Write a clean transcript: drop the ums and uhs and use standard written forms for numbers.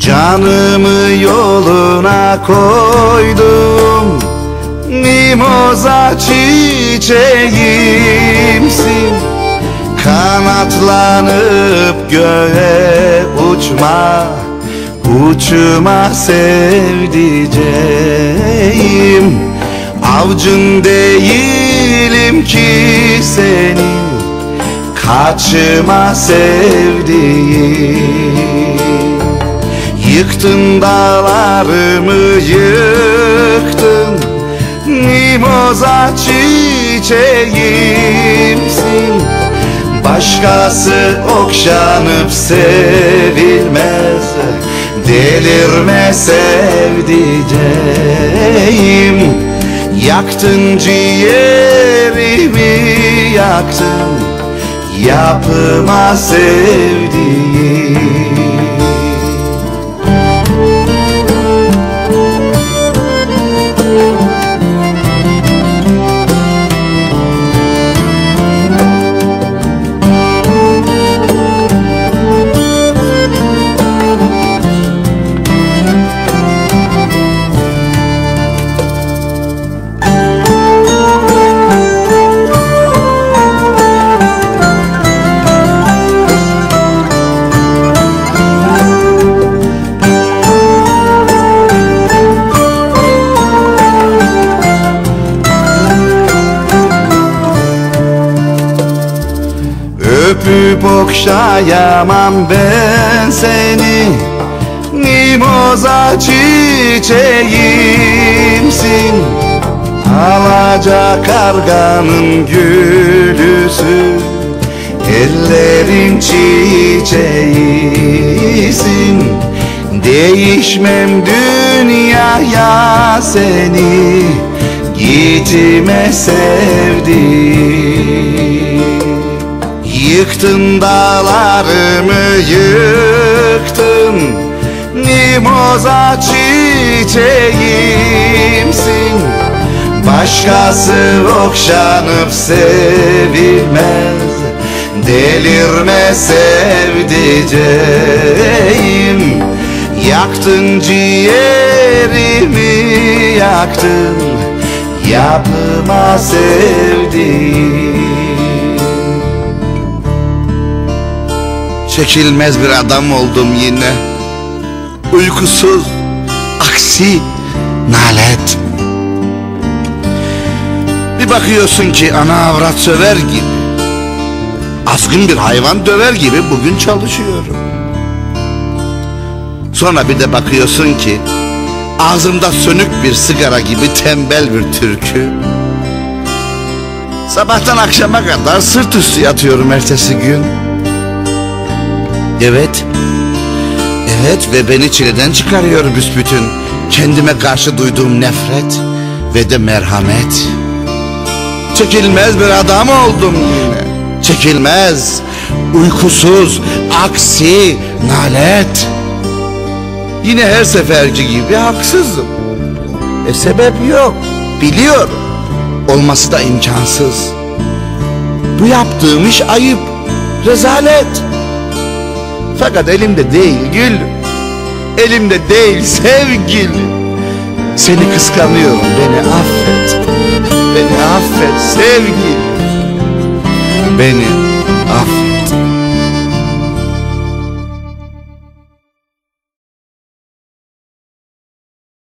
Canımı yoluna koydum, mimoza çiçeğimsin. Kanatlanıp göğe uçma, uçma sevdiceğim. Avcın değilim ki senin, kaçma sevdiğim. Yıktın dağlarımı yıktın, mimoza çiçeğimsin. Başkası okşanıp sevilmez, delirme sevdiceğim. Yaktın ciğerimi yaktın, yapma sevdiğim. Öpüp okşayamam ben seni, mimoza çiçeğimsin. Alaca karganın gülüsü, ellerin çiçeğisin. Değişmem dünyaya seni, gitme sevdiğim. Yıktın dağlarımı yıktın, mimoza çiçeğimsin. Başkası okşanıp sevilmez, delirme sevdiceğim. Yaktın ciğerimi yaktın, yapma sevdiğim. Çekilmez bir adam oldum yine, uykusuz, aksi, nalet. Bir bakıyorsun ki ana avrat söver gibi, azgın bir hayvan döver gibi bugün çalışıyorum. Sonra bir de bakıyorsun ki ağzımda sönük bir sigara gibi tembel bir türkü. Sabahtan akşama kadar sırt üstü yatıyorum ertesi gün. Evet, ve beni çileden çıkarıyor büsbütün kendime karşı duyduğum nefret ve de merhamet. Çekilmez bir adam oldum yine, çekilmez, uykusuz, aksi, nalet. Yine her seferki gibi haksızım. Sebep yok, biliyorum, olması da imkansız. Bu yaptığım iş ayıp, rezalet. Fakat elimde değil gül, elimde değil sevgilim. Seni kıskanıyorum, beni affet, beni affet sevgilim, beni affet.